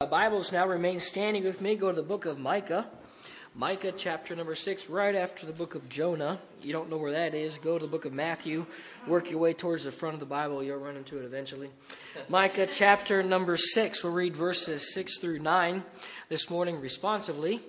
Bibles now remain standing with me. Go to the book of Micah. Micah chapter number 6, right after the book of Jonah. You don't know where that is. Go to the book of Matthew. Work your way towards the front of the Bible. You'll run into it eventually. Micah chapter number 6. We'll read verses 6 through 9 this morning responsively.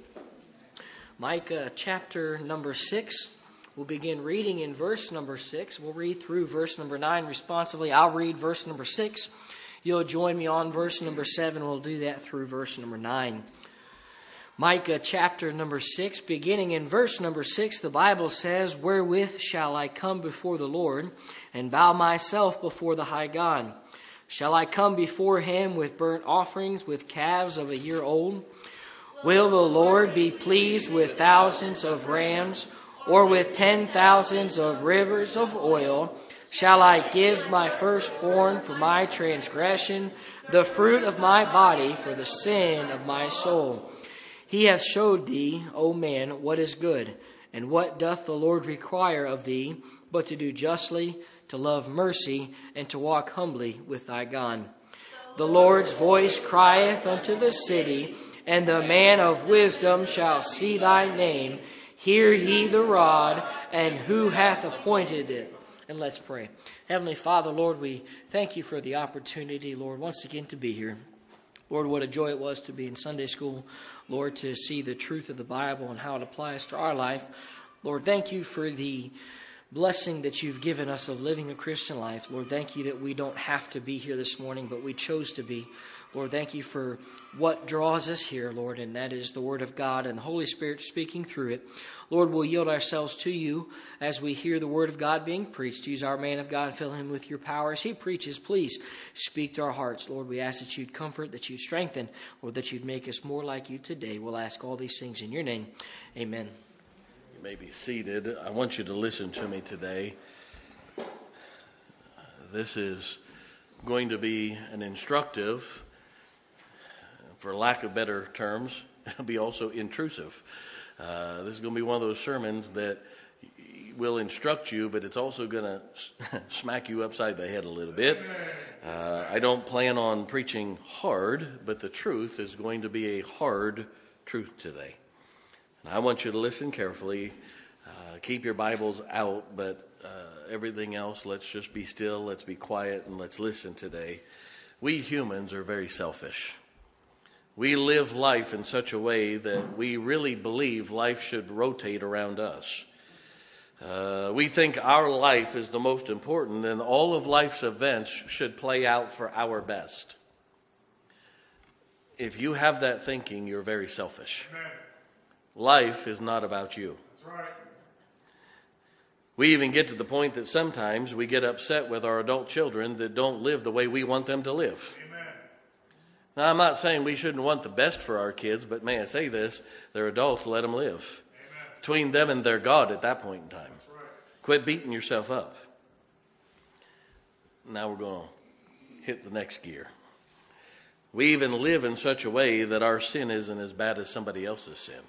Micah chapter number 6. We'll begin reading in verse number 6. We'll read through verse number 9 responsively. I'll read verse number 6. You'll join me on verse number 7. We'll do that through verse number 9. Micah chapter number 6, beginning in verse number 6, the Bible says, "Wherewith shall I come before the Lord, and bow myself before the high God? Shall I come before him with burnt offerings, with calves of a year old? Will the Lord be pleased with thousands of rams, or with 10,000s of rivers of oil? Shall I give my firstborn for my transgression, the fruit of my body for the sin of my soul? He hath showed thee, O man, what is good, and what doth the Lord require of thee, but to do justly, to love mercy, and to walk humbly with thy God. The Lord's voice crieth unto the city, and the man of wisdom shall see thy name. Hear ye the rod, and who hath appointed it?" And let's pray. Heavenly Father, Lord, we thank you for the opportunity, Lord, once again to be here. Lord, what a joy it was to be in Sunday school. Lord, to see the truth of the Bible and how it applies to our life. Lord, thank you for the blessing that you've given us of living a Christian life. Lord, thank you that we don't have to be here this morning, but we chose to be. Lord, thank you for what draws us here, Lord, and that is the Word of God and the Holy Spirit speaking through it. Lord, we'll yield ourselves to you as we hear the Word of God being preached. Use our man of God and fill him with your power. As he preaches, please speak to our hearts. Lord, we ask that you'd comfort, that you'd strengthen, Lord, that you'd make us more like you today. We'll ask all these things in your name. Amen. You may be seated. I want you to listen to me today. This is going to be an instructive, for lack of better terms, it'll be also intrusive. This is going to be one of those sermons that will instruct you, but it's also going to smack you upside the head a little bit. I don't plan on preaching hard, but the truth is going to be a hard truth today. And I want you to listen carefully. Keep your Bibles out, but everything else, let's just be still, let's be quiet, and let's listen today. We humans are very selfish. We live life in such a way that we really believe life should rotate around us. We think our life is the most important, and all of life's events should play out for our best. If you have that thinking, you're very selfish. Amen. Life is not about you. That's right. We even get to the point that sometimes we get upset with our adult children that don't live the way we want them to live. Amen. Now, I'm not saying we shouldn't want the best for our kids, but may I say this, they're adults, let them live. Amen. Between them and their God at that point in time. That's right. Quit beating yourself up. Now we're going to hit the next gear. We even live in such a way that our sin isn't as bad as somebody else's sin.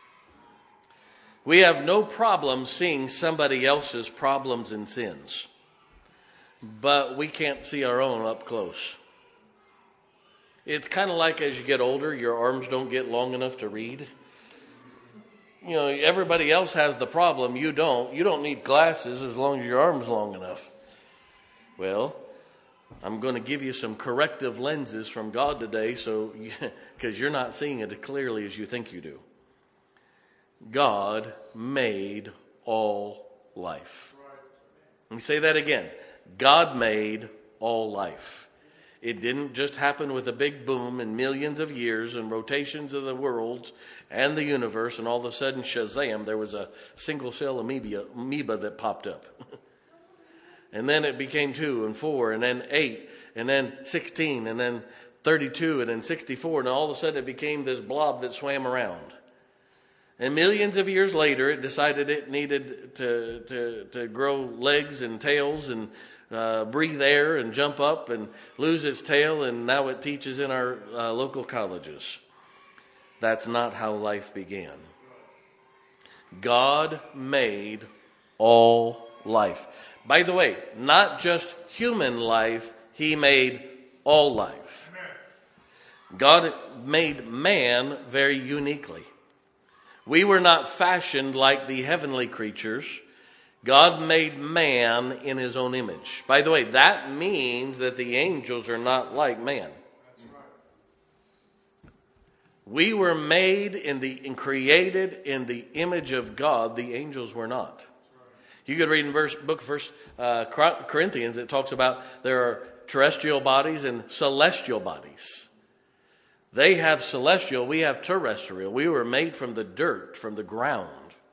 We have no problem seeing somebody else's problems and sins, but we can't see our own up close. It's kind of like as you get older, your arms don't get long enough to read. You know, everybody else has the problem, you don't. You don't need glasses as long as your arm's long enough. Well, I'm going to give you some corrective lenses from God today, because you're not seeing it as clearly as you think you do. God made all life. Let me say that again. God made all life. It didn't just happen with a big boom and millions of years and rotations of the worlds and the universe, and all of a sudden, shazam, there was a single-cell amoeba that popped up. And then it became 2 and 4 and then 8 and then 16 and then 32 and then 64, and all of a sudden it became this blob that swam around. And millions of years later, it decided it needed to grow legs and tails and breathe air and jump up and lose its tail, and now it teaches in our local colleges. That's not how life began. God made all life. By the way, not just human life, he made all life. God made man very uniquely. We were not fashioned like the heavenly creatures. God made man in his own image. By the way, that means that the angels are not like man. We were made and created in the image of God. The angels were not. You could read in book of 1 Corinthians, it talks about there are terrestrial bodies and celestial bodies. They have celestial, we have terrestrial. We were made from the dirt, from the ground.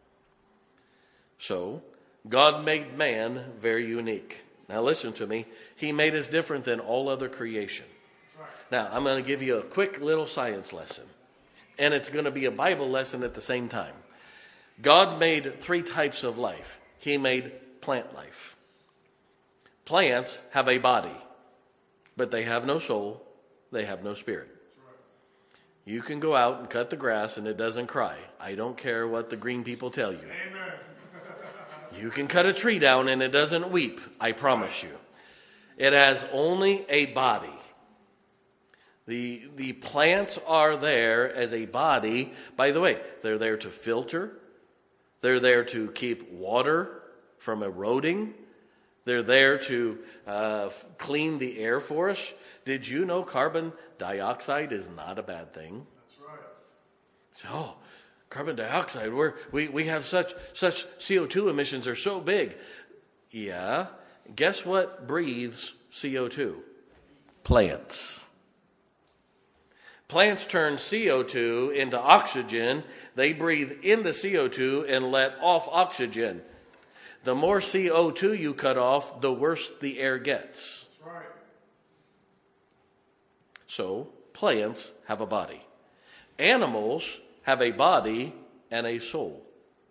So, God made man very unique. Now listen to me. He made us different than all other creation. Now, I'm going to give you a quick little science lesson. And it's going to be a Bible lesson at the same time. God made 3 types of life. He made plant life. Plants have a body, but they have no soul. They have no spirit. You can go out and cut the grass and it doesn't cry. I don't care what the green people tell you. Amen. You can cut a tree down and it doesn't weep. I promise you. It has only a body. The plants are there as a body. By the way, they're there to filter. They're there to keep water from eroding. They're there to clean the air for us. Did you know carbon dioxide is not a bad thing? That's right. So, carbon dioxide, we have such CO2 emissions are so big. Yeah. Guess what breathes CO2? Plants. Plants turn CO2 into oxygen. They breathe in the CO2 and let off oxygen. The more CO2 you cut off, the worse the air gets. That's right. So, plants have a body. Animals have a body and a soul.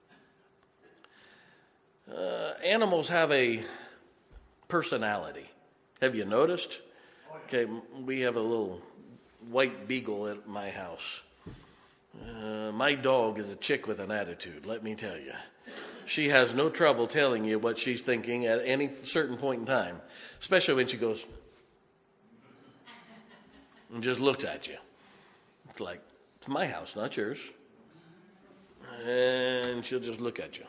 Animals have a personality. Have you noticed? Okay, we have a little white beagle at my house. My dog is a chick with an attitude, let me tell you. She has no trouble telling you what she's thinking at any certain point in time, especially when she goes and just looks at you. It's like, it's my house, not yours. And she'll just look at you.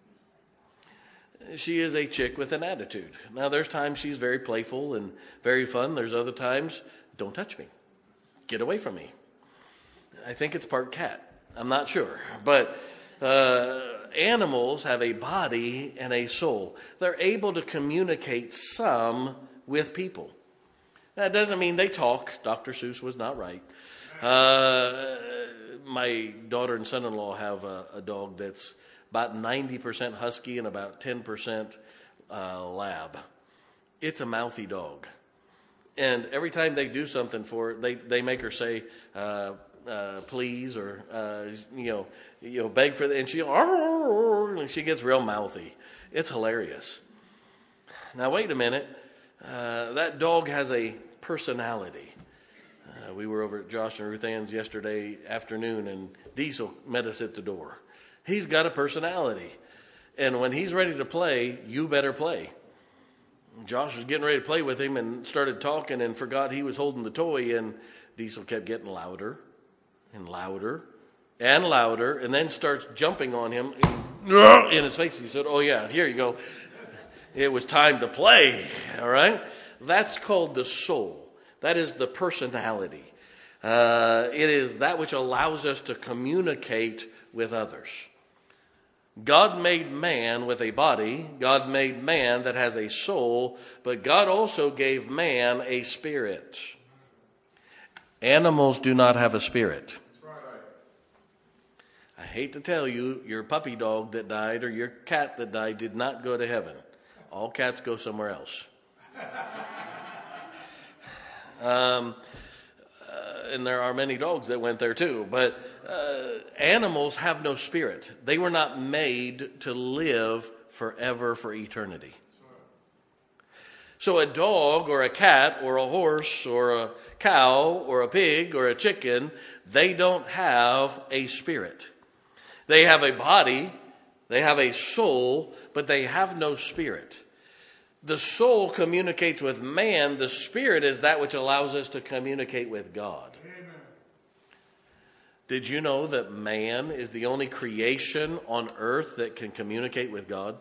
She is a chick with an attitude. Now, there's times she's very playful and very fun. There's other times, don't touch me. Get away from me. I think it's part cat. I'm not sure. But animals have a body and a soul. They're able to communicate some with people. That doesn't mean they talk. Dr. Seuss was not right. My daughter and son-in-law have a dog that's about 90% husky and about 10% lab. It's a mouthy dog. And every time they do something for it, they make her say, please, or, beg for it. And she gets real mouthy. It's hilarious. Now, wait a minute. That dog has a personality. We were over at Josh and Ruth Ann's yesterday afternoon, and Diesel met us at the door. He's got a personality. And when he's ready to play, you better play. Josh was getting ready to play with him and started talking and forgot he was holding the toy, and Diesel kept getting louder and louder and louder, and then starts jumping on him in his face. He said, oh yeah, here you go. It was time to play, all right? That's called the soul. That is the personality. It is that which allows us to communicate with others. God made man with a body. God made man that has a soul. But God also gave man a spirit. Animals do not have a spirit. I hate to tell you, your puppy dog that died or your cat that died did not go to heaven. All cats go somewhere else. And there are many dogs that went there too. But animals have no spirit. They were not made to live forever, for eternity. So a dog or a cat or a horse or a cow or a pig or a chicken, they don't have a spirit. They have a body, they have a soul, but they have no spirit. The soul communicates with man. The spirit is that which allows us to communicate with God. Amen. Did you know that man is the only creation on earth that can communicate with God?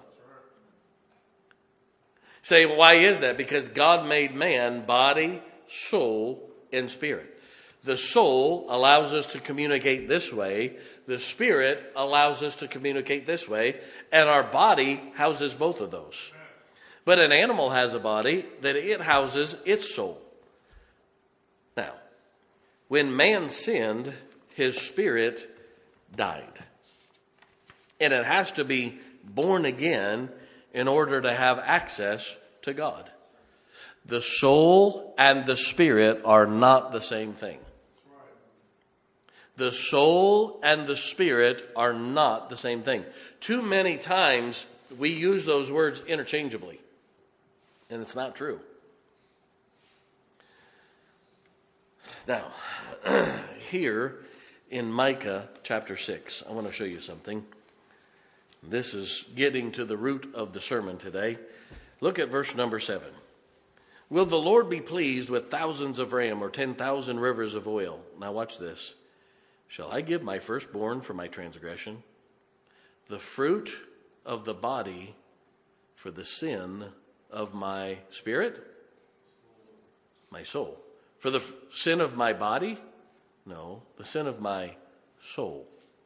Say, why is that? Because God made man body, soul, and spirit. The soul allows us to communicate this way. The spirit allows us to communicate this way. And our body houses both of those. But an animal has a body that it houses its soul. Now, when man sinned, his spirit died. And it has to be born again in order to have access to God. The soul and the spirit are not the same thing. The soul and the spirit are not the same thing. Too many times we use those words interchangeably, and it's not true. Now, here in Micah chapter 6, I want to show you something. This is getting to the root of the sermon today. Look at verse number 7. Will the Lord be pleased with thousands of ram or 10,000 rivers of oil? Now watch this. Shall I give my firstborn for my transgression, the fruit of the body for the sin of my spirit? My soul. For the sin of my body? No, the sin of my soul.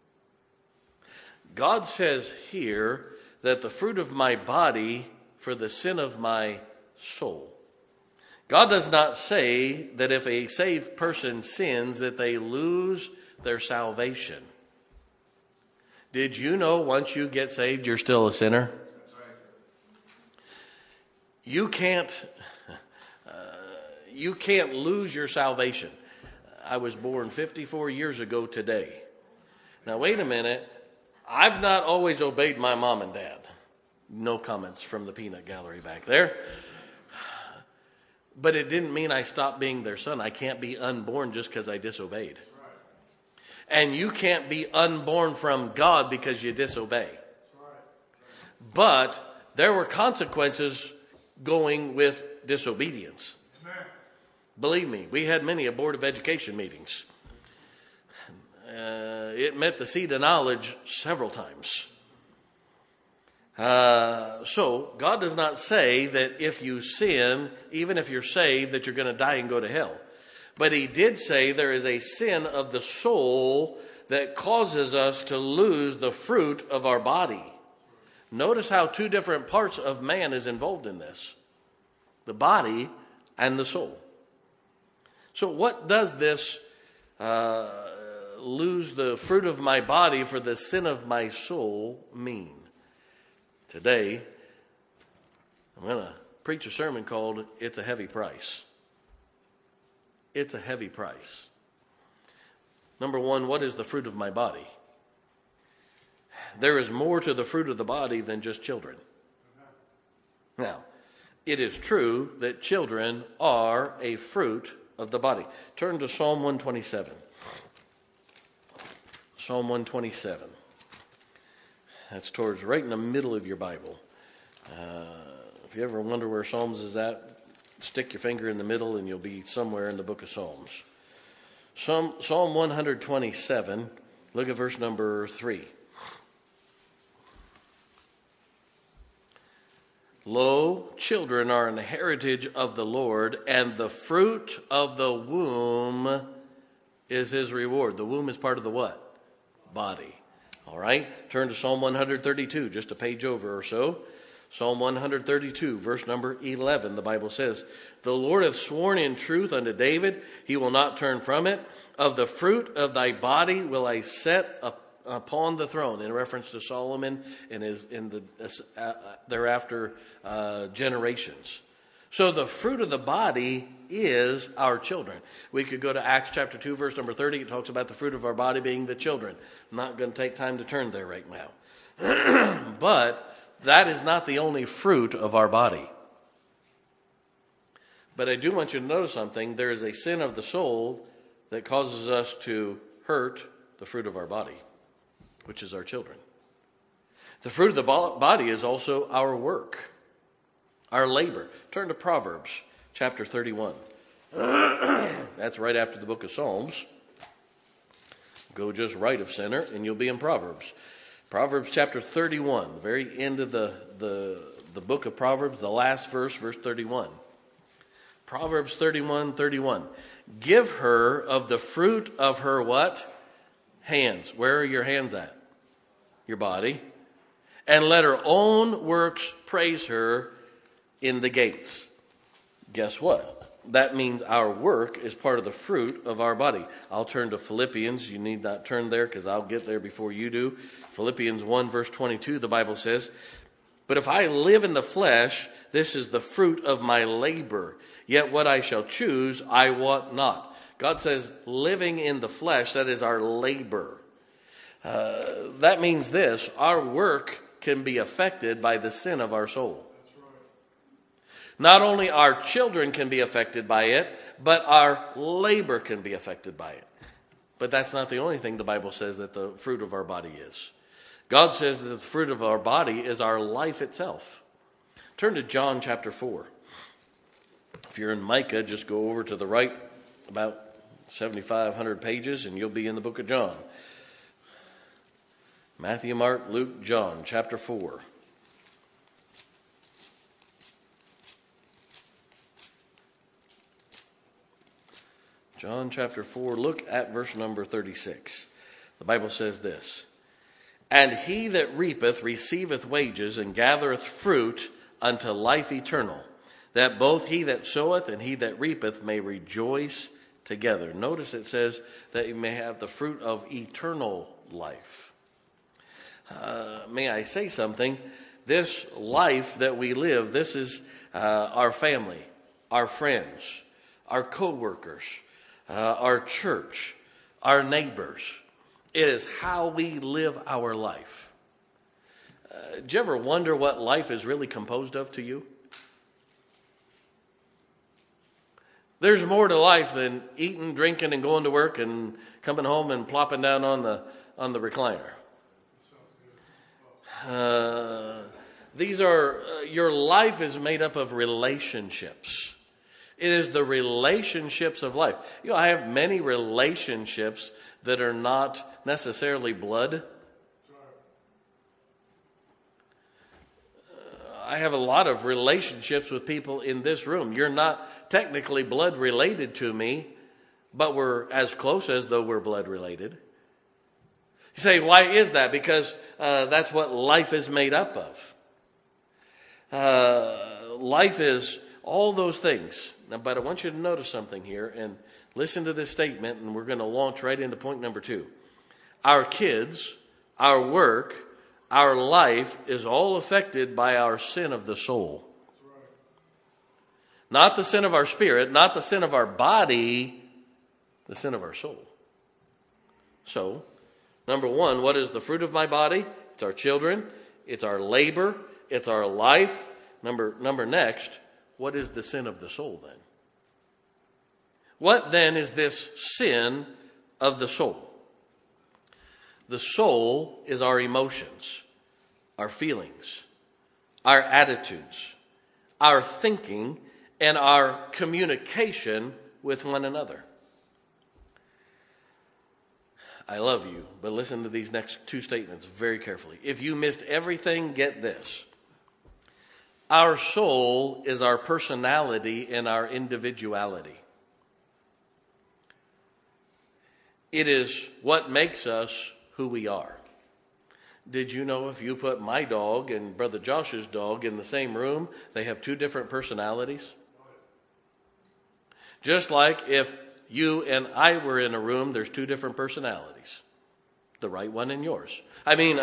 God says here that the fruit of my body for the sin of my soul. God does not say that if a saved person sins that they lose their salvation. Did you know once you get saved, you're still a sinner? That's right. You can't lose your salvation. I was born 54 years ago today. Now, wait a minute. I've not always obeyed my mom and dad. No comments from the peanut gallery back there. But it didn't mean I stopped being their son. I can't be unborn just because I disobeyed. And you can't be unborn from God because you disobey. But there were consequences going with disobedience. Believe me, we had many Board of Education meetings. It met the seat of knowledge several times. So God does not say that if you sin, even if you're saved, that you're going to die and go to hell. But he did say there is a sin of the soul that causes us to lose the fruit of our body. Notice how two different parts of man is involved in this. The body and the soul. So what does this lose the fruit of my body for the sin of my soul mean? Today, I'm going to preach a sermon called It's a Heavy Price. It's a heavy price. Number one, what is the fruit of my body? There is more to the fruit of the body than just children. Now, it is true that children are a fruit of the body. Turn to Psalm 127. Psalm 127. That's towards right in the middle of your Bible. If you ever wonder where Psalms is at, stick your finger in the middle and you'll be somewhere in the book of Psalms. Psalm 127, look at verse number 3. Lo, children are an heritage of the Lord, and the fruit of the womb is his reward. The womb is part of the what? Body. All right, turn to Psalm 132, just a page over or so. Psalm 132, verse number 11, the Bible says, The Lord hath sworn in truth unto David, he will not turn from it. Of the fruit of thy body will I set upon the throne, in reference to Solomon and the thereafter generations. So the fruit of the body is our children. We could go to Acts chapter 2, verse number 30. It talks about the fruit of our body being the children. I'm not going to take time to turn there right now. But that is not the only fruit of our body. But I do want you to notice something. There is a sin of the soul that causes us to hurt the fruit of our body, which is our children. The fruit of the body is also our work, our labor. Turn to Proverbs chapter 31. That's right after the book of Psalms. Go just right of center, and you'll be in Proverbs. Proverbs chapter 31, the very end of the book of Proverbs, the last verse, verse 31. Proverbs 31:31. Give her of the fruit of her what? Hands. Where are your hands at? Your body. And let her own works praise her in the gates. Guess what? That means our work is part of the fruit of our body. I'll turn to Philippians. You need not turn there because I'll get there before you do. Philippians 1 verse 22, the Bible says, but if I live in the flesh, this is the fruit of my labor. Yet what I shall choose, I want not. God says living in the flesh, that is our labor. That means this, our work can be affected by the sin of our soul. Not only our children can be affected by it, but our labor can be affected by it. But that's not the only thing the Bible says that the fruit of our body is. God says that the fruit of our body is our life itself. Turn to John chapter 4. If you're in Micah, just go over to the right about 7,500 pages and you'll be in the book of John. Matthew, Mark, Luke, John, chapter 4. John chapter 4, look at verse number 36. The Bible says this, and he that reapeth receiveth wages and gathereth fruit unto life eternal, that both he that soweth and he that reapeth may rejoice together. Notice it says that you may have the fruit of eternal life. May I say something? This life that we live, this is our family, our friends, our co-workers, our church, our neighbors. It is how we live our life. Do you ever wonder what life is really composed of to you? There's more to life than eating, drinking, and going to work and coming home and plopping down on the recliner. Your life is made up of relationships. It is the relationships of life. You know, I have many relationships that are not necessarily blood. I have a lot of relationships with people in this room. You're not technically blood related to me, but we're as close as though we're blood related. You say, why is that? Because that's what life is made up of. Life is all those things. Now, but I want you to notice something here and listen to this statement, and we're going to launch right into point number 2. Our kids, our work, our life is all affected by our sin of the soul. Not the sin of our spirit, not the sin of our body, the sin of our soul. So, number 1, what is the fruit of my body? It's our children, it's our labor, it's our life. Number next, what is the sin of the soul then? What then is this sin of the soul? The soul is our emotions, our feelings, our attitudes, our thinking, and our communication with one another. I love you, but listen to these next 2 statements very carefully. If you missed everything, get this. Our soul is our personality and our individuality. It is what makes us who we are. Did you know if you put my dog and Brother Josh's dog in the same room, they have 2 different personalities? Just like if you and I were in a room, there's 2 different personalities. The right one and yours. I mean,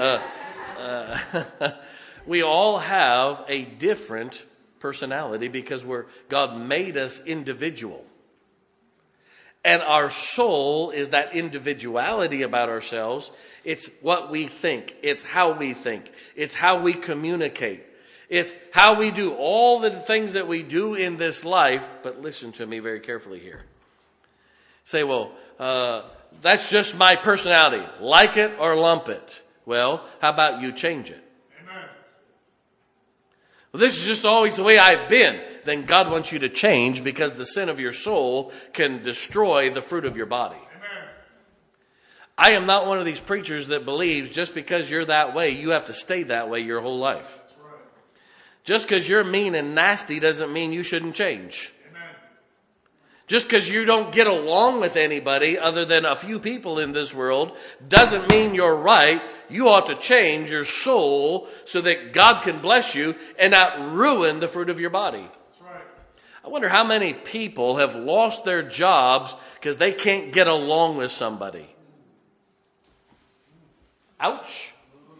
we all have a different personality because God made us individual. And our soul is that individuality about ourselves. It's what we think. It's how we think. It's how we communicate. It's how we do all the things that we do in this life. But listen to me very carefully here. Say, well, that's just my personality. Like it or lump it. Well, how about you change it? Amen. Well, this is just always the way I've been. Then God wants you to change because the sin of your soul can destroy the fruit of your body. Amen. I am not one of these preachers that believes just because you're that way, you have to stay that way your whole life. Just because you're mean and nasty doesn't mean you shouldn't change. Just because you don't get along with anybody other than a few people in this world doesn't mean you're right. You ought to change your soul so that God can bless you and not ruin the fruit of your body. That's right. I wonder how many people have lost their jobs because they can't get along with somebody. Ouch.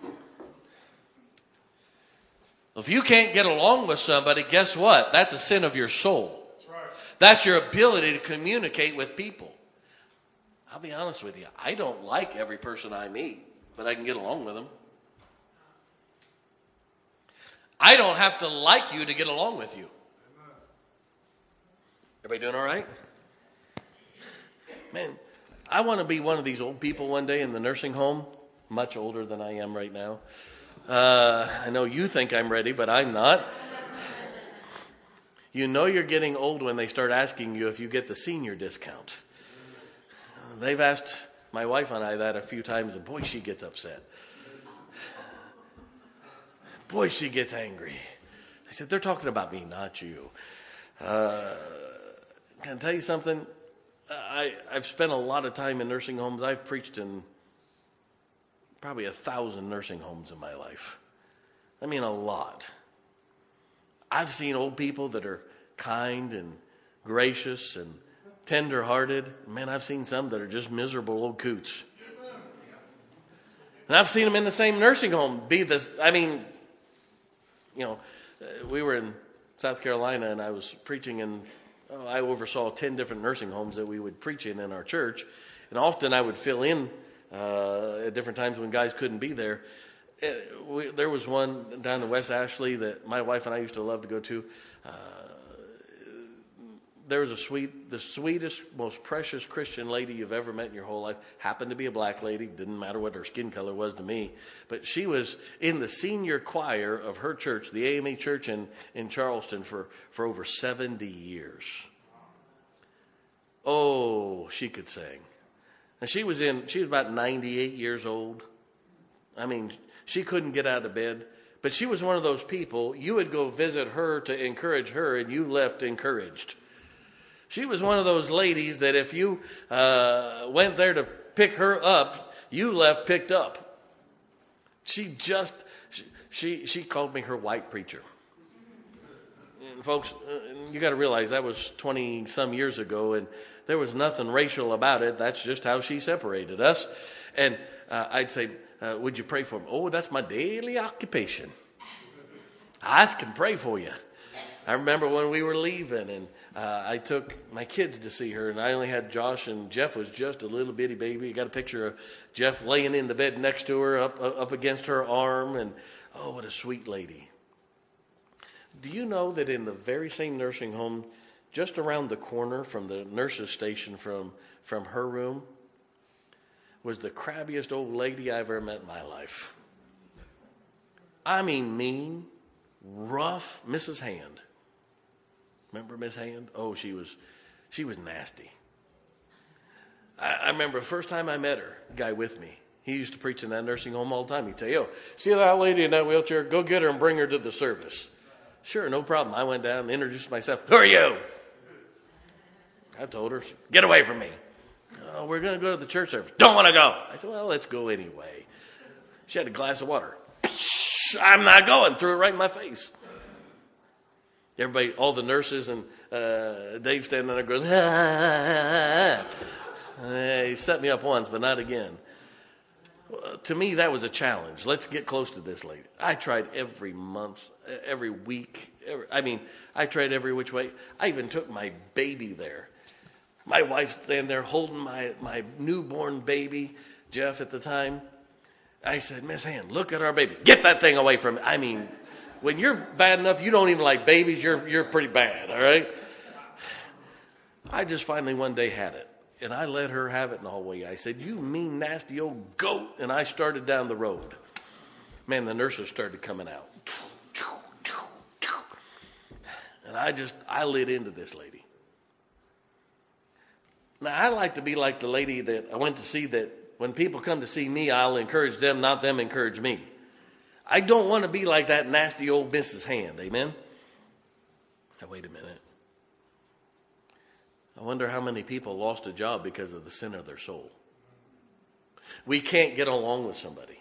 If you can't get along with somebody, guess what? That's a sin of your soul. That's your ability to communicate with people. I'll be honest with you. I don't like every person I meet, but I can get along with them. I don't have to like you to get along with you. Everybody doing all right? Man, I want to be one of these old people one day in the nursing home, much older than I am right now. I know you think I'm ready, but I'm not. You know you're getting old when they start asking you if you get the senior discount. They've asked my wife and I that a few times, and boy, she gets upset. Boy, she gets angry. I said, they're talking about me, not you. Can I tell you something? I've spent a lot of time in nursing homes. I've preached in probably 1,000 nursing homes in my life. I mean, a lot. I've seen old people that are kind and gracious and tender-hearted. Man, I've seen some that are just miserable old coots. And I've seen them in the same nursing home be this. I mean, you know, we were in South Carolina and I was preaching and I oversaw 10 different nursing homes that we would preach in our church. And often I would fill in at different times when guys couldn't be there. There was one down in West Ashley that my wife and I used to love to go to. There was the sweetest, most precious Christian lady you've ever met in your whole life. Happened to be a black lady. Didn't matter what her skin color was to me. But she was in the senior choir of her church, the AME church in Charleston, for over 70 years. Oh, she could sing. And she was about 98 years old. I mean, she couldn't get out of bed, but she was one of those people, you would go visit her to encourage her, and you left encouraged. She was one of those ladies that if you went there to pick her up, you left picked up. She called me her white preacher. And folks, you got to realize that was 20-some years ago, and there was nothing racial about it. That's just how she separated us. And I'd say, would you pray for me? Oh, that's my daily occupation. I can pray for you. I remember when we were leaving, and I took my kids to see her, and I only had Josh, and Jeff was just a little bitty baby. You got a picture of Jeff laying in the bed next to her, up against her arm, and oh, what a sweet lady. Do you know that in the very same nursing home, just around the corner from the nurse's station from her room, was the crabbiest old lady I ever met in my life. I mean mean, rough Mrs. Hand. Remember Miss Hand? Oh, she was nasty. I remember the first time I met her, the guy with me, he used to preach in that nursing home all the time. He'd say, yo, see that lady in that wheelchair? Go get her and bring her to the service. Sure, no problem. I went down and introduced myself. Who are you? I told her, get away from me. Oh, we're going to go to the church service. Don't want to go. I said, well, let's go anyway. She had a glass of water. I'm not going. Threw it right in my face. Everybody, all the nurses and Dave standing there goes, he set me up once, but not again. To me, that was a challenge. Let's get close to this lady. I tried every month, every week. I tried every which way. I even took my baby there. My wife's standing there holding my newborn baby, Jeff at the time. I said, Miss Hand, look at our baby. Get that thing away from me. I mean, when you're bad enough, you don't even like babies, you're pretty bad, all right? I just finally one day had it. And I let her have it in the hallway. I said, you mean nasty old goat. And I started down the road. Man, the nurses started coming out. And I lit into this lady. Now, I like to be like the lady that I went to see that when people come to see me, I'll encourage them, not them encourage me. I don't want to be like that nasty old Mrs. Hand. Amen? Now, wait a minute. I wonder how many people lost a job because of the sin of their soul. We can't get along with somebody.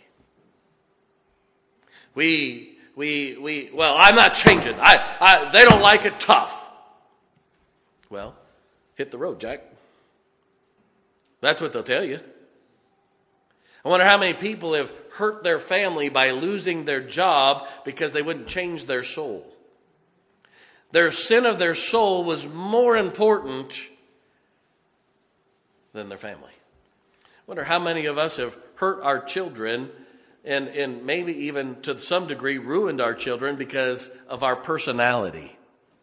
Well, I'm not changing. They don't like it tough. Well, hit the road, Jack. That's what they'll tell you. I wonder how many people have hurt their family by losing their job because they wouldn't change their soul. Their sin of their soul was more important than their family. I wonder how many of us have hurt our children and maybe even to some degree ruined our children because of our personality.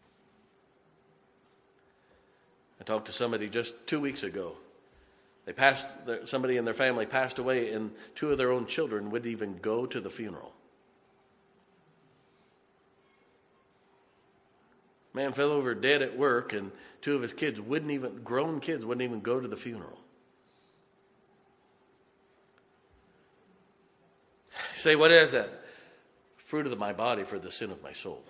I talked to somebody just 2 weeks ago. Somebody in their family passed away, and 2 of their own children wouldn't even go to the funeral. Man fell over dead at work, and 2 of his kids grown kids wouldn't even go to the funeral. You say, what is that? Fruit of my body for the sin of my soul.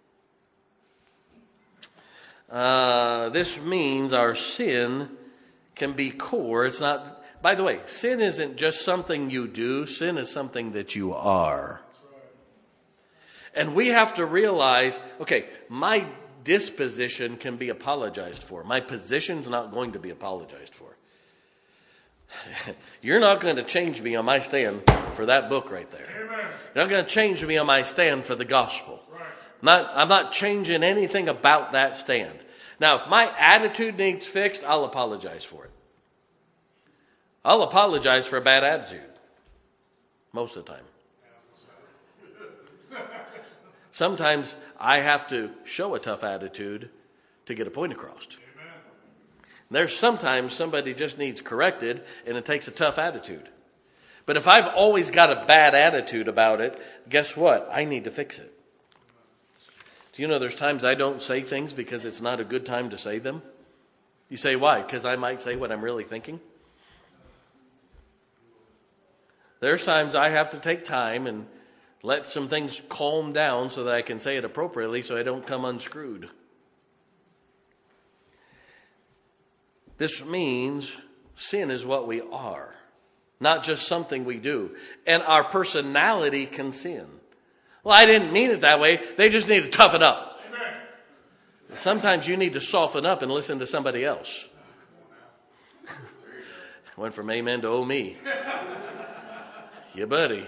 This means our sin can be core. It's not, by the way, sin isn't just something you do. Sin is something that you are. And we have to realize, okay, my disposition can be apologized for. My position's not going to be apologized for. You're not going to change me on my stand for that book right there. Amen. You're not going to change me on my stand for the gospel. Right. I'm not changing anything about that stand. Now, if my attitude needs fixed, I'll apologize for it. I'll apologize for a bad attitude. Most of the time. Sometimes I have to show a tough attitude to get a point across. Amen. There's sometimes somebody just needs corrected and it takes a tough attitude. But if I've always got a bad attitude about it, guess what? I need to fix it. Do you know there's times I don't say things because it's not a good time to say them? You say, why? Because I might say what I'm really thinking? There's times I have to take time and let some things calm down so that I can say it appropriately so I don't come unscrewed. This means sin is what we are, not just something we do. And our personality can sin. Well, I didn't mean it that way. They just need to toughen up. Amen. Sometimes you need to soften up and listen to somebody else. Went from amen to oh me. Yeah, buddy.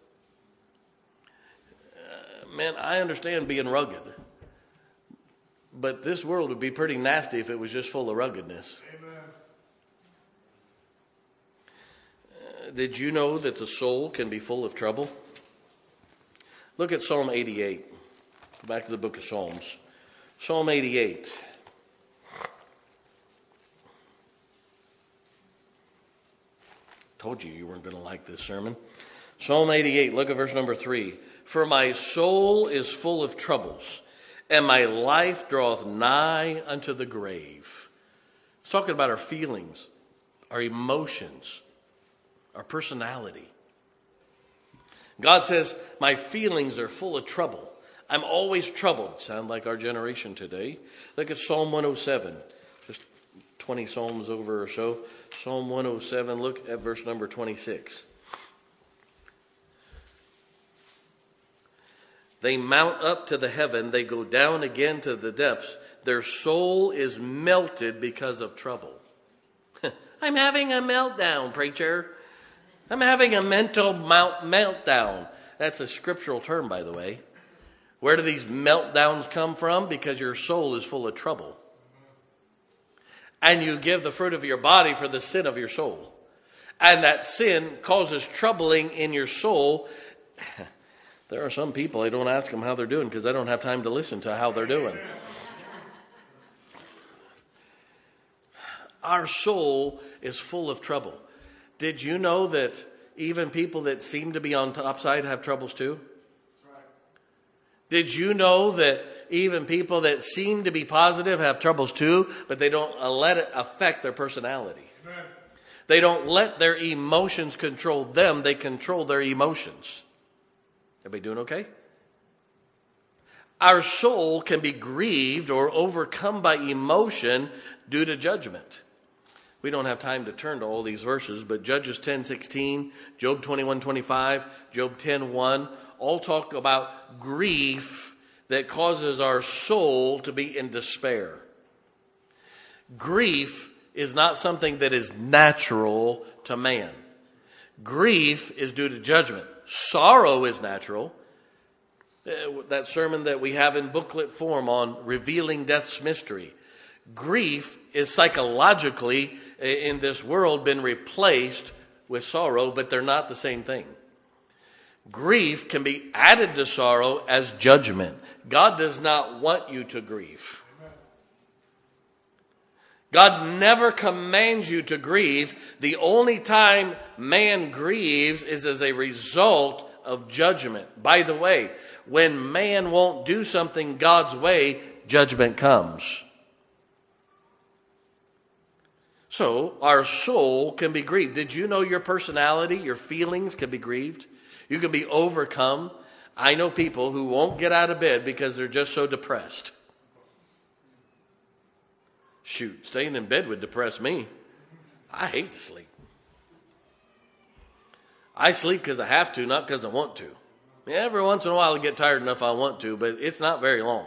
Man, I understand being rugged. But this world would be pretty nasty if it was just full of ruggedness. Amen. Did you know that the soul can be full of trouble? Look at Psalm 88. Go back to the book of Psalms. Psalm 88. Told you weren't going to like this sermon. Psalm 88, look at verse number 3. For my soul is full of troubles, and my life draweth nigh unto the grave. It's talking about our feelings, our emotions, our personality. God says, my feelings are full of trouble. I'm always troubled. Sound like our generation today. Look at Psalm 107. Just 20 Psalms over or so. Psalm 107, look at verse number 26. They mount up to the heaven. They go down again to the depths. Their soul is melted because of trouble. I'm having a meltdown, preacher. I'm having a mental meltdown. That's a scriptural term, by the way. Where do these meltdowns come from? Because your soul is full of trouble. And you give the fruit of your body for the sin of your soul. And that sin causes troubling in your soul. There are some people, I don't ask them how they're doing because I don't have time to listen to how they're doing. Our soul is full of trouble. Did you know that even people that seem to be on top side have troubles too? Did you know that even people that seem to be positive have troubles too, but they don't let it affect their personality? Amen. They don't let their emotions control them. They control their emotions. Everybody doing okay? Our soul can be grieved or overcome by emotion due to judgment. We don't have time to turn to all these verses, but Judges 10:16, Job 21:25, Job 10:1, all talk about grief that causes our soul to be in despair. Grief is not something that is natural to man. Grief is due to judgment. Sorrow is natural. That sermon that we have in booklet form on revealing death's mystery. Grief is psychologically in this world been replaced with sorrow, but they're not the same thing. Grief can be added to sorrow as judgment. God does not want you to grieve. God never commands you to grieve. The only time man grieves is as a result of judgment. By the way, when man won't do something God's way, judgment comes. So our soul can be grieved. Did you know your personality, your feelings can be grieved? You can be overcome. I know people who won't get out of bed because they're just so depressed. Shoot, staying in bed would depress me. I hate to sleep. I sleep because I have to, not because I want to. Every once in a while I get tired enough I want to, but it's not very long.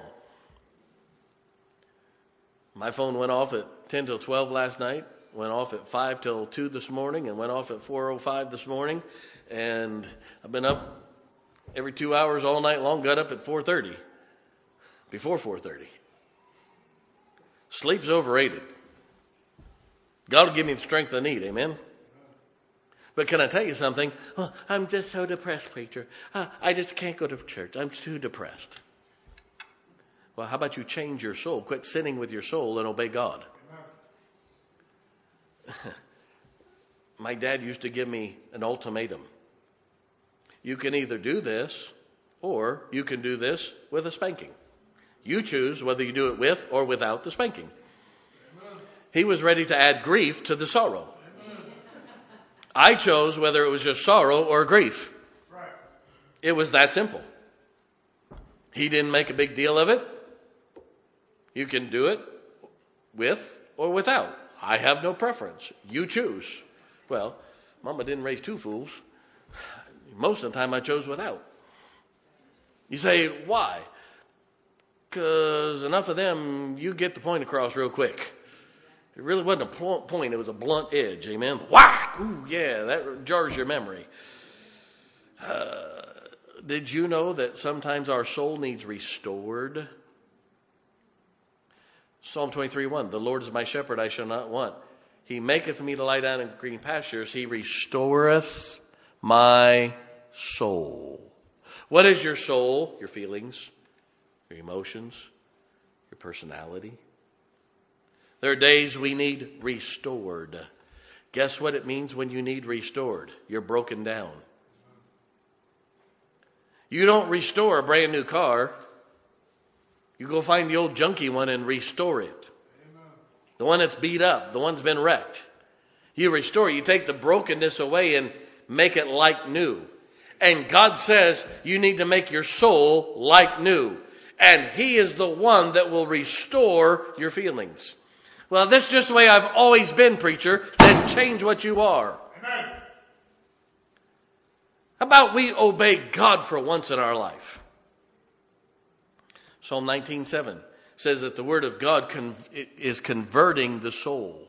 My phone went off at 10 till 12 last night, went off at 5 till 2 this morning, and went off at 4:05 this morning. And I've been up every 2 hours all night long, got up at 4:30, before 4:30. Sleep's overrated. God will give me the strength I need, amen? But can I tell you something? Oh, I'm just so depressed, preacher. I just can't go to church. I'm too depressed. Well, how about you change your soul? Quit sinning with your soul and obey God. My dad used to give me an ultimatum. You can either do this or you can do this with a spanking. You choose whether you do it with or without the spanking. Amen. He was ready to add grief to the sorrow. Amen. I chose whether it was just sorrow or grief. Right. It was that simple. He didn't make a big deal of it. You can do it with or without. I have no preference. You choose. Well, Mama didn't raise two fools. Most of the time I chose without. You say, why? Because enough of them, you get the point across real quick. It really wasn't a point, it was a blunt edge, amen? Whack! Ooh, yeah, that jars your memory. Did you know that sometimes our soul needs restored? Psalm 23:1, the Lord is my shepherd, I shall not want. He maketh me to lie down in green pastures. He restoreth my soul. What is your soul? Your feelings, your emotions, your personality. There are days we need restored. Guess what it means when you need restored? You're broken down. You don't restore a brand new car. You go find the old junky one and restore it. Amen. The one that's beat up, the one that's been wrecked. You restore, you take the brokenness away and make it like new. And God says you need to make your soul like new. And He is the one that will restore your feelings. Well, this is just the way I've always been, preacher. Then change what you are. Amen. How about we obey God for once in our life? Psalm 19:7 says that the word of God is converting the soul.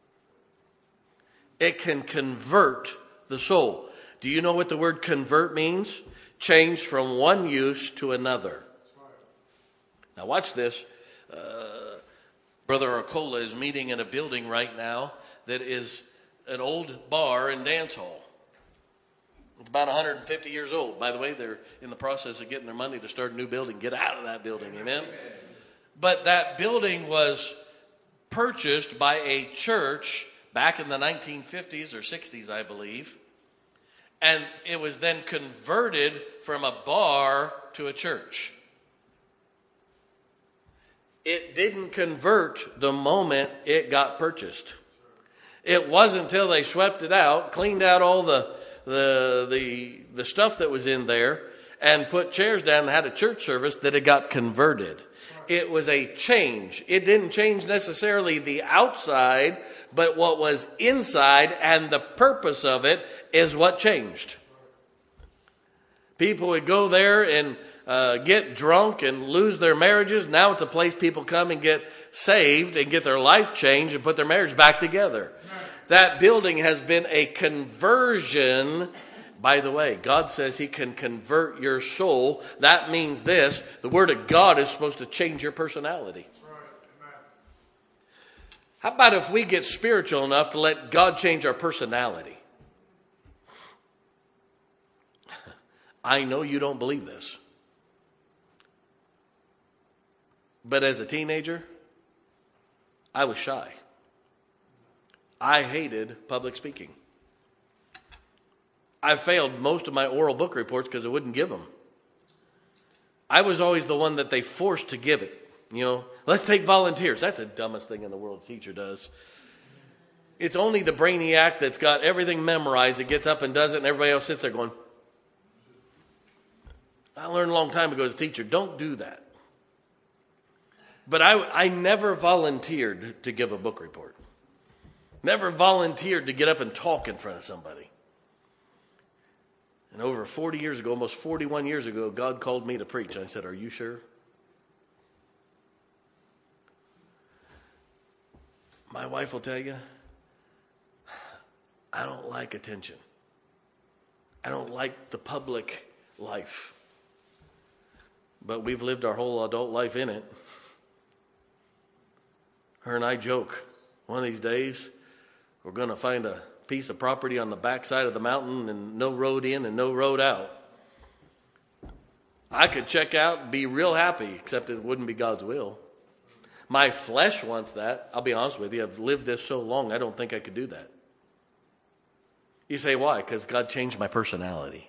It can convert the soul. Do you know what the word convert means? Change from one use to another. Now watch this. Brother Arcola is meeting in a building right now that is an old bar and dance hall. It's about 150 years old. By the way, they're in the process of getting their money to start a new building. Get out of that building, amen? But that building was purchased by a church back in the 1950s or 60s, I believe. And it was then converted from a bar to a church. It didn't convert the moment it got purchased. It wasn't until they swept it out, cleaned out all the stuff that was in there, and put chairs down and had a church service that it got converted. It was a change. It didn't change necessarily the outside, but what was inside, and the purpose of it is what changed. People would go there and get drunk and lose their marriages. Now it's a place people come and get saved and get their life changed and put their marriage back together. That building has been a conversion. By the way, God says He can convert your soul. That means this: the Word of God is supposed to change your personality. How about if we get spiritual enough to let God change our personality? I know you don't believe this, but as a teenager, I was shy. I hated public speaking. I failed most of my oral book reports because I wouldn't give them. I was always the one that they forced to give it. Let's take volunteers. That's the dumbest thing in the world a teacher does. It's only the brainiac that's got everything memorized that gets up and does it, and everybody else sits there going, I learned a long time ago as a teacher, don't do that. But I never volunteered to give a book report. Never volunteered to get up and talk in front of somebody. And over 40 years ago, almost 41 years ago, God called me to preach. I said, are you sure? My wife will tell you, I don't like attention. I don't like the public life. But we've lived our whole adult life in it. Her and I joke, one of these days, we're going to find a piece of property on the backside of the mountain and no road in and no road out. I could check out and be real happy, except it wouldn't be God's will. My flesh wants that. I'll be honest with you, I've lived this so long, I don't think I could do that. You say, why? Because God changed my personality.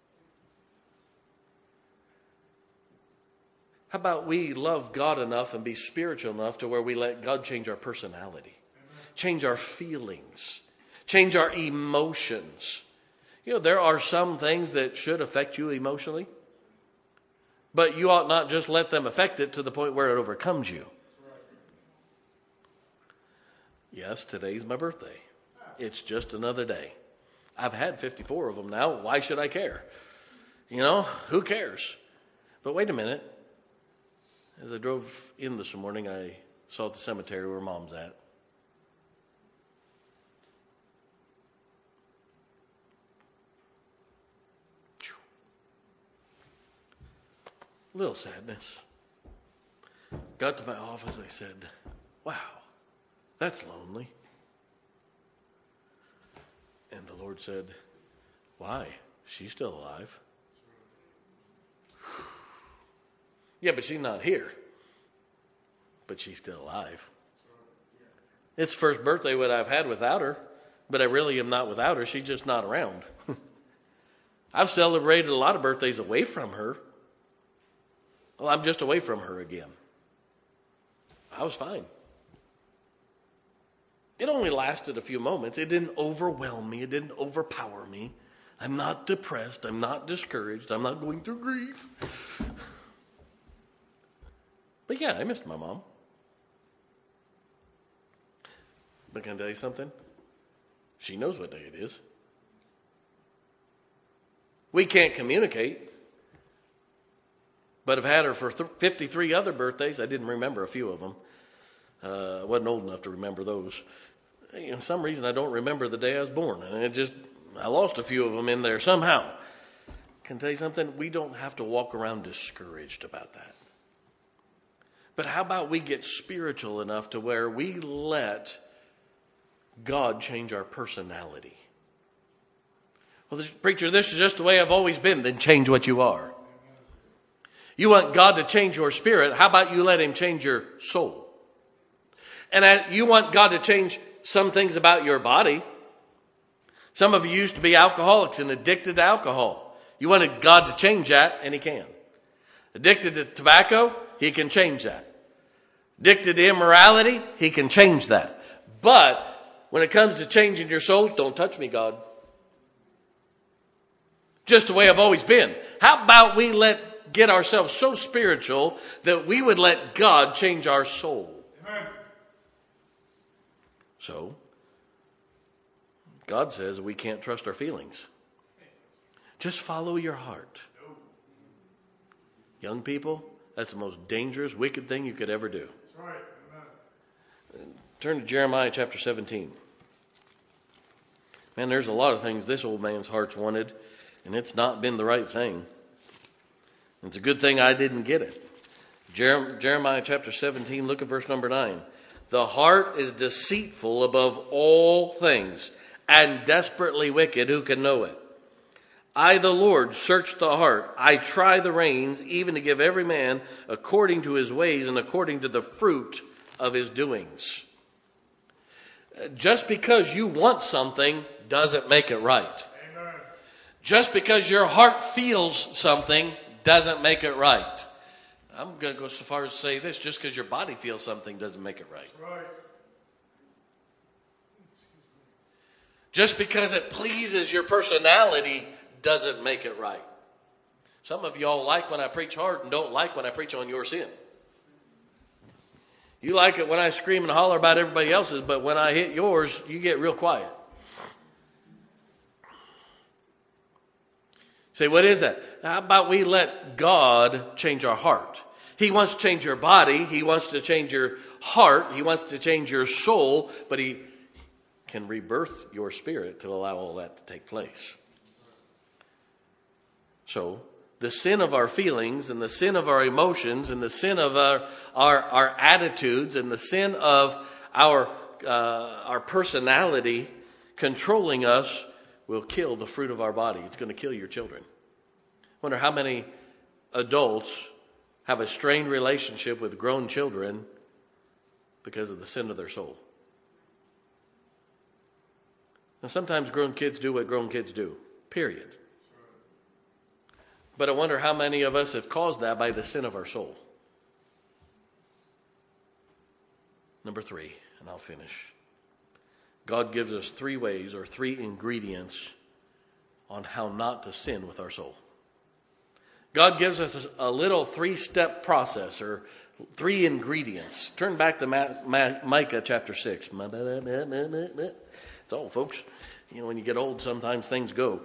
How about we love God enough and be spiritual enough to where we let God change our personality, change our feelings, change our emotions. There are some things that should affect you emotionally, but you ought not just let them affect it to the point where it overcomes you. Yes, today's my birthday. It's just another day. I've had 54 of them now. Why should I care? Who cares? But wait a minute. As I drove in this morning, I saw the cemetery where Mom's at. A little sadness. Got to my office, I said, wow, that's lonely. And the Lord said, why? She's still alive. Yeah, but she's not here. But she's still alive. It's the first birthday that I've had without her, but I really am not without her. She's just not around. I've celebrated a lot of birthdays away from her. Well, I'm just away from her again. I was fine. It only lasted a few moments. It didn't overwhelm me. It didn't overpower me. I'm not depressed. I'm not discouraged. I'm not going through grief. But yeah, I missed my mom. But can I tell you something? She knows what day it is. We can't communicate. But I've had her for 53 other birthdays. I didn't remember a few of them. I wasn't old enough to remember those. For some reason, I don't remember the day I was born. And I lost a few of them in there somehow. Can I tell you something? We don't have to walk around discouraged about that. But how about we get spiritual enough to where we let God change our personality? Well, preacher, this is just the way I've always been. Then change what you are. You want God to change your spirit. How about you let Him change your soul? And you want God to change some things about your body. Some of you used to be alcoholics and addicted to alcohol. You wanted God to change that, and He can. Addicted to tobacco, He can change that. Addicted to immorality, He can change that. But when it comes to changing your soul, don't touch me, God. Just the way I've always been. How about we get ourselves so spiritual that we would let God change our soul? Amen. So, God says we can't trust our feelings. Just follow your heart. Young people, that's the most dangerous, wicked thing you could ever do. That's right. Amen. Turn to Jeremiah chapter 17. Man, there's a lot of things this old man's heart's wanted, and it's not been the right thing. It's a good thing I didn't get it. Jeremiah chapter 17, look at verse number 9. The heart is deceitful above all things and desperately wicked. Who can know it? I, the Lord, search the heart. I try the reins, even to give every man according to his ways and according to the fruit of his doings. Just because you want something doesn't make it right. Amen. Just because your heart feels something doesn't make it right. I'm going to go so far as to say this: just because your body feels something doesn't make it right. Right. Just because it pleases your personality doesn't make it right. Some of y'all like when I preach hard and don't like when I preach on your sin. You like it when I scream and holler about everybody else's, but when I hit yours, you get real quiet. Say, what is that? How about we let God change our heart? He wants to change your body. He wants to change your heart. He wants to change your soul, but he can rebirth your spirit to allow all that to take place. So, the sin of our feelings and the sin of our emotions and the sin of our attitudes and the sin of our personality controlling us will kill the fruit of our body. It's going to kill your children. I wonder how many adults have a strained relationship with grown children because of the sin of their soul. Now, sometimes grown kids do what grown kids do, period. But I wonder how many of us have caused that by the sin of our soul. Number 3, and I'll finish. God gives us 3 ways or 3 ingredients on how not to sin with our soul. God gives us a little 3-step process or 3 ingredients. Turn back to Micah chapter 6. It's all, folks. You know, when you get old, sometimes things go.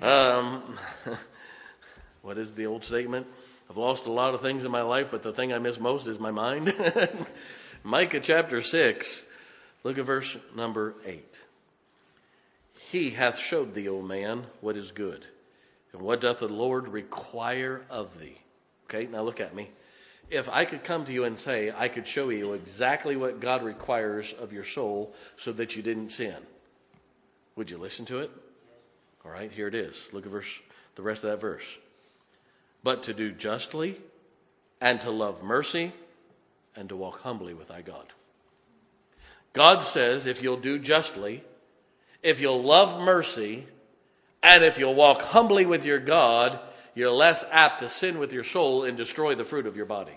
What is the old statement? I've lost a lot of things in my life, but the thing I miss most is my mind. Micah chapter 6, look at verse number 8. He hath showed thee, O man, what is good, and what doth the Lord require of thee. Okay, now look at me. If I could come to you and say, I could show you exactly what God requires of your soul so that you didn't sin, would you listen to it? All right, here it is. Look at the rest of that verse. But to do justly, and to love mercy, and to walk humbly with thy God. God says if you'll do justly, if you'll love mercy, and if you'll walk humbly with your God, you're less apt to sin with your soul and destroy the fruit of your body.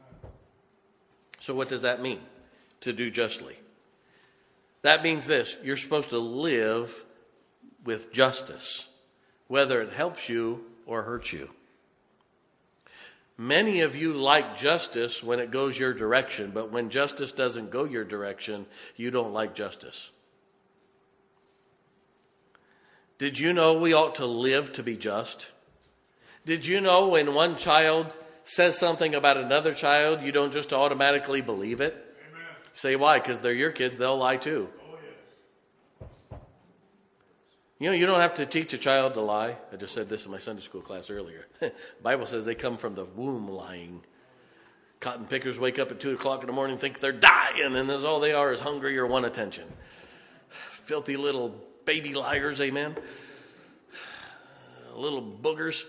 So what does that mean, to do justly? That means this: you're supposed to live with justice, whether it helps you or hurts you. Many of you like justice when it goes your direction, but when justice doesn't go your direction, you don't like justice. Did you know we ought to live to be just? Did you know when one child says something about another child, you don't just automatically believe it? Amen. Say why? Because they're your kids, they'll lie too. You know, you don't have to teach a child to lie. I just said this in my Sunday school class earlier. The Bible says they come from the womb lying. Cotton pickers wake up at 2 o'clock in the morning and think they're dying, and that's all they are is hungry or want attention. Filthy little baby liars, amen? Little boogers.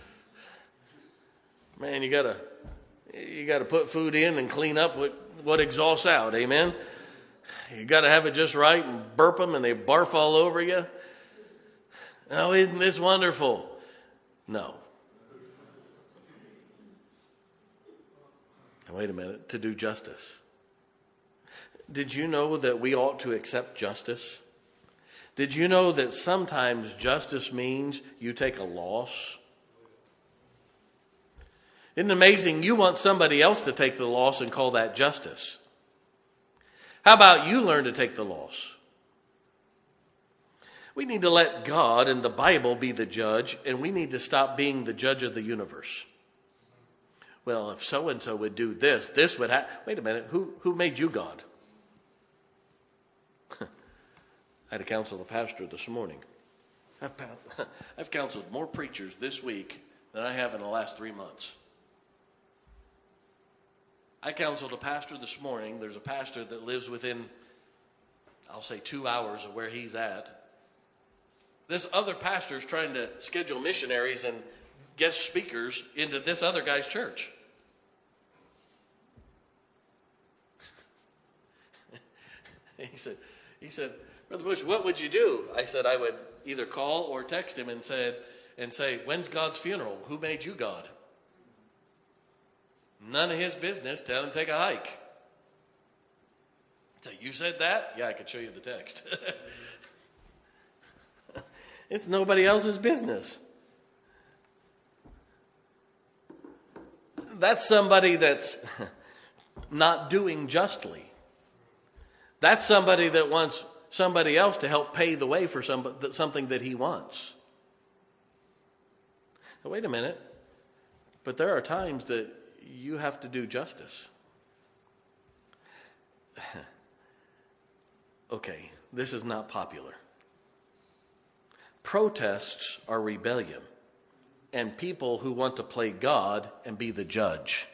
Man, you gotta put food in and clean up what exhausts out, amen? You gotta have it just right and burp them and they barf all over you. Oh, isn't this wonderful? No. Now, wait a minute. To do justice. Did you know that we ought to accept justice? Did you know that sometimes justice means you take a loss? Isn't it amazing? You want somebody else to take the loss and call that justice. How about you learn to take the loss? We need to let God and the Bible be the judge, and we need to stop being the judge of the universe. Well, if so-and-so would do this, this would happen. Wait a minute, who made you God? I had to counsel the pastor this morning. I've counseled more preachers this week than I have in the last 3 months. I counseled a pastor this morning. There's a pastor that lives within, I'll say, 2 hours of where he's at. This other pastor is trying to schedule missionaries and guest speakers into this other guy's church. He said, Brother Bush, what would you do? I said, I would either call or text him and say, when's God's funeral? Who made you God? None of his business. Tell him to take a hike. So you said that? Yeah, I could show you the text. It's nobody else's business. That's somebody that's not doing justly. That's somebody that wants somebody else to help pay the way for something that he wants. Now, wait a minute. But there are times that you have to do justice. Okay, this is not popular. Protests are rebellion and people who want to play God and be the judge.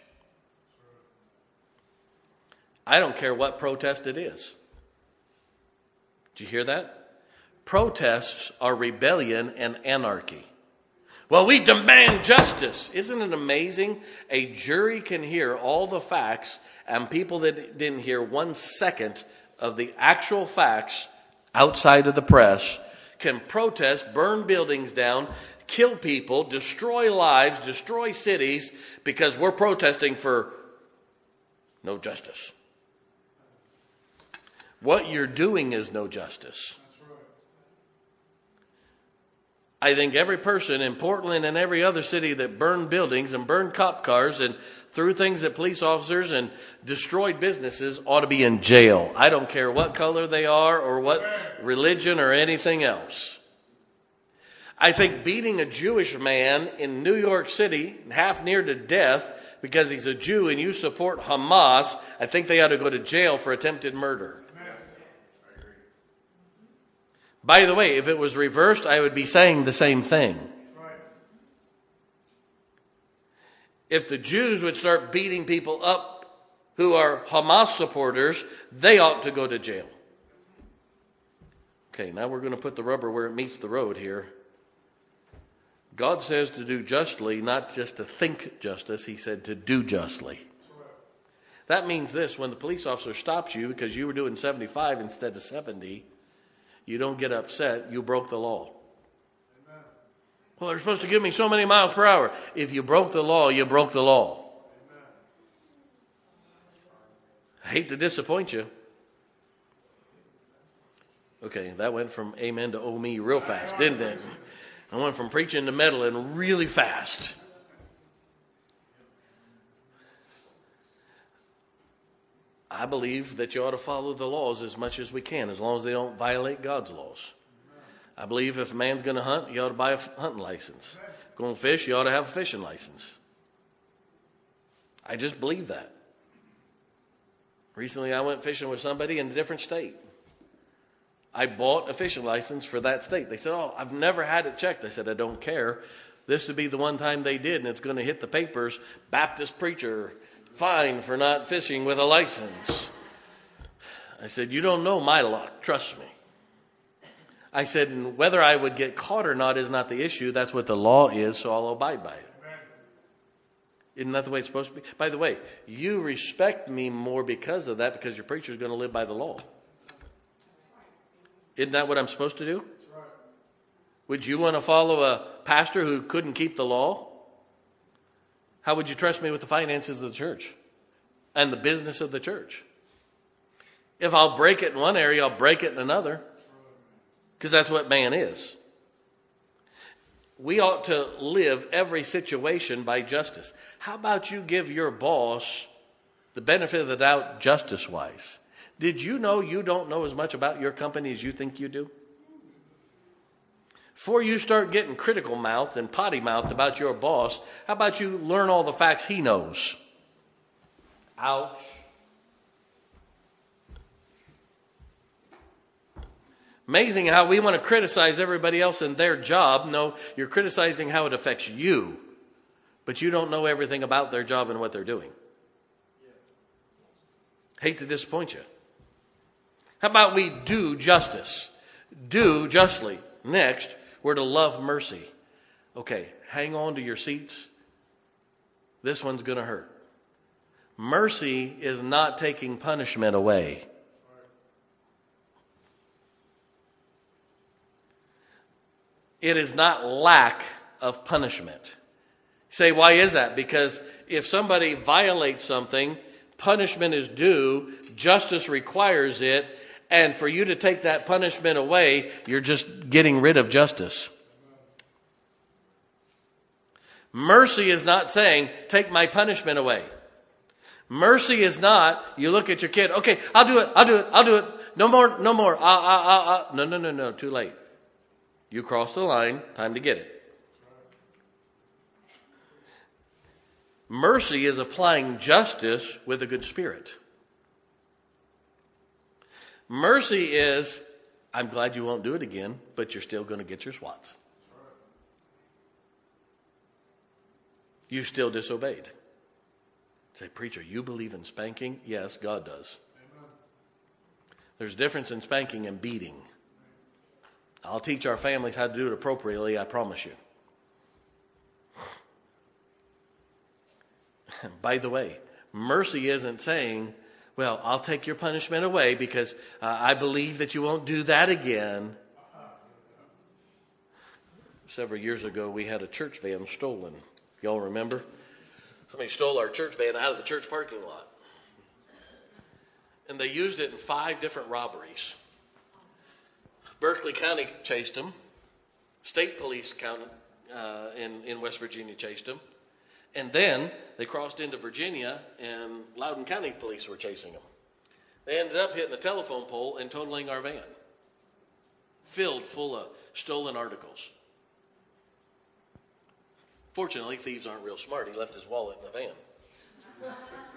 I don't care what protest it is. Did you hear that? Protests are rebellion and anarchy. Well, we demand justice. Isn't it amazing? A jury can hear all the facts, and people that didn't hear 1 second of the actual facts outside of the press can protest, burn buildings down, kill people, destroy lives, destroy cities, because we're protesting for no justice. What you're doing is no justice. I think every person in Portland and every other city that burned buildings and burned cop cars and threw things at police officers and destroyed businesses ought to be in jail. I don't care what color they are or what religion or anything else. I think beating a Jewish man in New York City half near to death because he's a Jew and you support Hamas, I think they ought to go to jail for attempted murder. By the way, if it was reversed, I would be saying the same thing. If the Jews would start beating people up who are Hamas supporters, they ought to go to jail. Okay, now we're going to put the rubber where it meets the road here. God says to do justly, not just to think justice. He said to do justly. That means this: when the police officer stops you because you were doing 75 instead of 70, you don't get upset. You broke the law. Amen. Well, they're supposed to give me so many miles per hour. If you broke the law, you broke the law. Amen. I hate to disappoint you. Okay, that went from amen to oh me real fast, didn't it? I went from preaching to meddling really fast. I believe that you ought to follow the laws as much as we can, as long as they don't violate God's laws. I believe if a man's going to hunt, you ought to buy a hunting license. Going to fish, you ought to have a fishing license. I just believe that. Recently, I went fishing with somebody in a different state. I bought a fishing license for that state. They said, oh, I've never had it checked. I said, I don't care. This would be the one time they did, and it's going to hit the papers. Baptist preacher fined for not fishing with a license. I said, you don't know my luck. Trust me. I said, and whether I would get caught or not is not the issue. That's what the law is, so I'll abide by it. Isn't that the way it's supposed to be? By the way, you respect me more because of that, because your preacher is going to live by the law. Isn't that what I'm supposed to do? Would you want to follow a pastor who couldn't keep the law? How would you trust me with the finances of the church and the business of the church? If I'll break it in one area, I'll break it in another. Because that's what man is. We ought to live every situation by justice. How about you give your boss the benefit of the doubt justice-wise? Did you know you don't know as much about your company as you think you do? Before you start getting critical-mouthed and potty-mouthed about your boss, how about you learn all the facts he knows? Ouch. Amazing how we want to criticize everybody else in their job. No, you're criticizing how it affects you, but you don't know everything about their job and what they're doing. Hate to disappoint you. How about we do justice? Do justly. Next, we're to love mercy. Okay, hang on to your seats. This one's going to hurt. Mercy is not taking punishment away. It is not lack of punishment. You say, why is that? Because if somebody violates something, punishment is due, justice requires it, and for you to take that punishment away, you're just getting rid of justice. Mercy is not saying, take my punishment away. Mercy is not, you look at your kid, okay, I'll do it. No more. No, too late. You crossed the line, time to get it. Mercy is applying justice with a good spirit. Mercy is, I'm glad you won't do it again, but you're still going to get your swats. You still disobeyed. Say, preacher, you believe in spanking? Yes, God does. Amen. There's a difference in spanking and beating. I'll teach our families how to do it appropriately, I promise you. By the way, mercy isn't saying, well, I'll take your punishment away because I believe that you won't do that again. Several years ago, we had a church van stolen. Y'all remember? Somebody stole our church van out of the church parking lot. And they used it in 5 different robberies. Berkeley County chased them. State police in West Virginia chased them. And then they crossed into Virginia, and Loudoun County police were chasing them. They ended up hitting a telephone pole and totaling our van, filled full of stolen articles. Fortunately, thieves aren't real smart. He left his wallet in the van.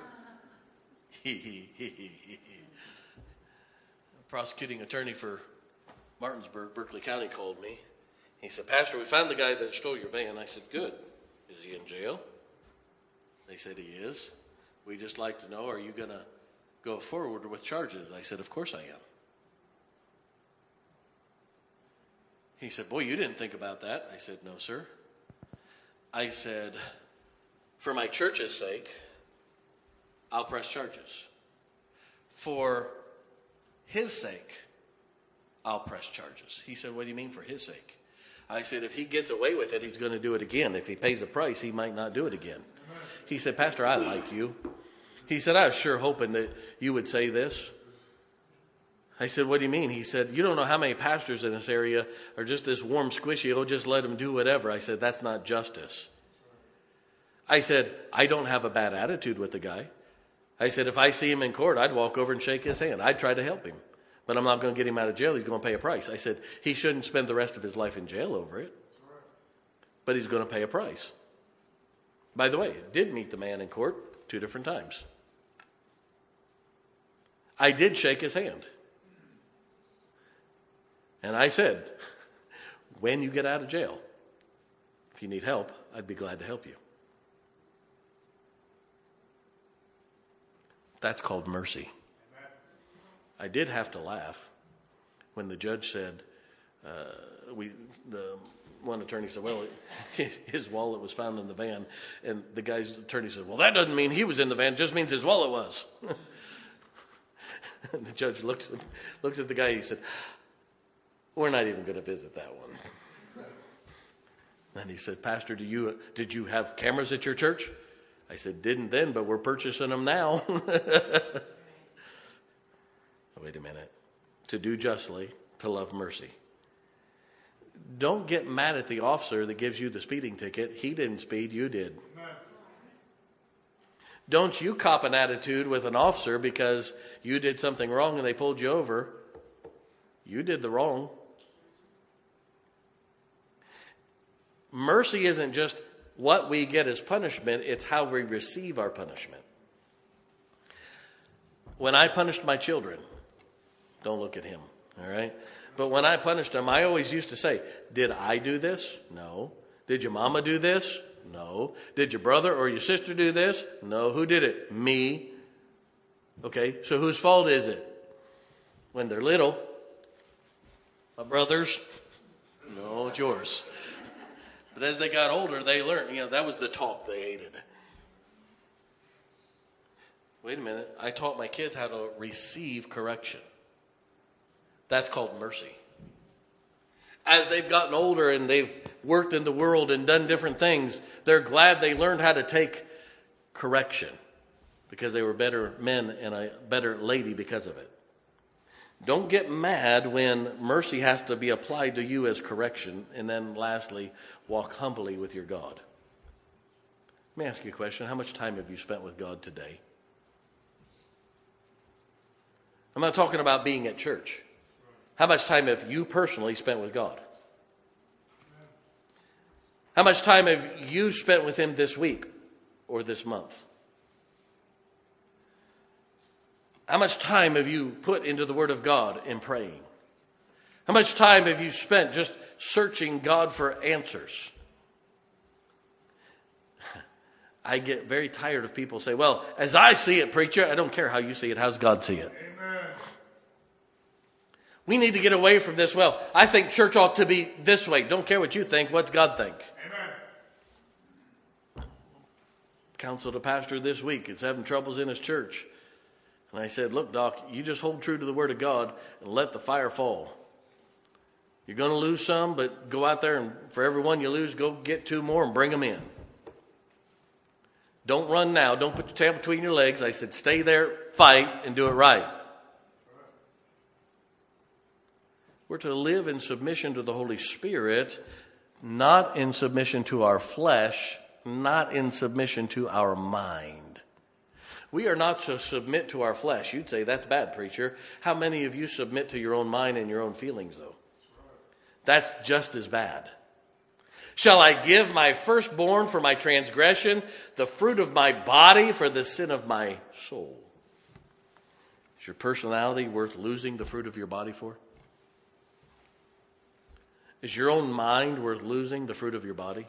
Prosecuting attorney for Martinsburg, Berkeley County, called me. He said, Pastor, we found the guy that stole your van. I said, good. Is he in jail? They said he is. We'd just like to know, are you going to go forward with charges? I said, of course I am. He said, boy, you didn't think about that. I said, no, sir. I said, for my church's sake, I'll press charges. For his sake, I'll press charges. He said, what do you mean for his sake? I said, if he gets away with it, he's going to do it again. If he pays a price, he might not do it again. He said, Pastor, I like you. He said, I was sure hoping that you would say this. I said, what do you mean? He said, you don't know how many pastors in this area are just this warm, squishy, oh, just let him do whatever. I said, that's not justice. I said, I don't have a bad attitude with the guy. I said, if I see him in court, I'd walk over and shake his hand. I'd try to help him. But I'm not going to get him out of jail. He's going to pay a price. I said, he shouldn't spend the rest of his life in jail over it. But he's going to pay a price. By the way, I did meet the man in court 2 different times. I did shake his hand. And I said, when you get out of jail, if you need help, I'd be glad to help you. That's called mercy. I did have to laugh when the judge said, one attorney said, well, his wallet was found in the van. And the guy's attorney said, well, that doesn't mean he was in the van. It just means his wallet was. And the judge looks at the guy. He said, we're not even going to visit that one. And he said, Pastor, did you have cameras at your church? I said, didn't then, but we're purchasing them now. wait a minute. To do justly, to love mercy. Don't get mad at the officer that gives you the speeding ticket. He didn't speed, you did. Don't you cop an attitude with an officer because you did something wrong and they pulled you over. You did the wrong. Mercy isn't just what we get as punishment, it's how we receive our punishment. When I punished my children, don't look at him, all right? But when I punished them, I always used to say, did I do this? No. Did your mama do this? No. Did your brother or your sister do this? No. Who did it? Me. Okay, so whose fault is it? When they're little, my brothers? No, it's yours. But as they got older, they learned, that was the talk they hated. Wait a minute. I taught my kids how to receive correction. That's called mercy. As they've gotten older and they've worked in the world and done different things, they're glad they learned how to take correction because they were better men and a better lady because of it. Don't get mad when mercy has to be applied to you as correction. And then lastly, walk humbly with your God. Let me ask you a question. How much time have you spent with God today? I'm not talking about being at church. How much time have you personally spent with God? How much time have you spent with Him this week or this month? How much time have you put into the Word of God in praying? How much time have you spent just searching God for answers? I get very tired of people say, well, as I see it, preacher, I don't care how you see it. How's God see it? Amen. We need to get away from this. Well, I think church ought to be this way. Don't care what you think. What's God think? Amen. Counseled a pastor this week. Is having troubles in his church. And I said, look, Doc, you just hold true to the Word of God and let the fire fall. You're going to lose some, but go out there and for every one you lose, go get 2 more and bring them in. Don't run now. Don't put your tail between your legs. I said, stay there, fight, and do it right. We're to live in submission to the Holy Spirit, not in submission to our flesh, not in submission to our mind. We are not to submit to our flesh. You'd say, that's bad, preacher. How many of you submit to your own mind and your own feelings, though? That's just as bad. Shall I give my firstborn for my transgression, the fruit of my body for the sin of my soul? Is your personality worth losing the fruit of your body for? Is your own mind worth losing the fruit of your body?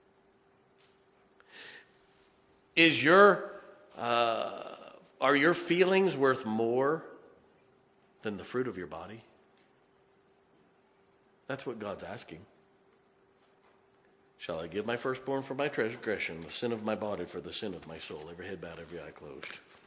Are your feelings worth more than the fruit of your body? That's what God's asking. Shall I give my firstborn for my transgression, the sin of my body for the sin of my soul? Every head bowed, every eye closed.